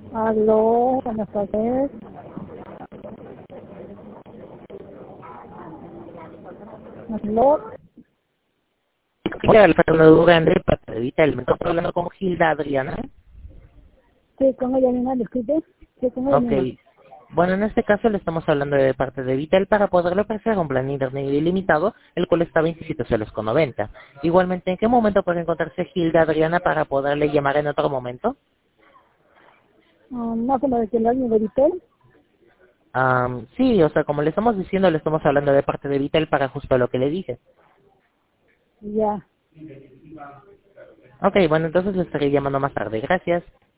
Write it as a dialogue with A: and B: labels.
A: Aló, buenas tardes. Aló,
B: Hola, Alfredo Durán de parte de Vital. Me estoy hablando con Gilda Adriana.
A: sí, con ella misma, disculpe. Sí, con ella
B: Ok.
A: misma.
B: Bueno, en este caso le estamos hablando de parte de Vital para poderle ofrecer un plan de internet ilimitado, el cual está a 27 soles con 90. Igualmente, ¿en qué momento puede encontrarse Gilda Adriana para poderle llamar en otro momento?
A: Más o menos que el año de Vitel.
B: Sí, o sea, como le estamos diciendo, le estamos hablando de parte de Vital para justo lo que le dije.
A: Ya.
B: Ok, bueno, entonces le estaré llamando más tarde. Gracias.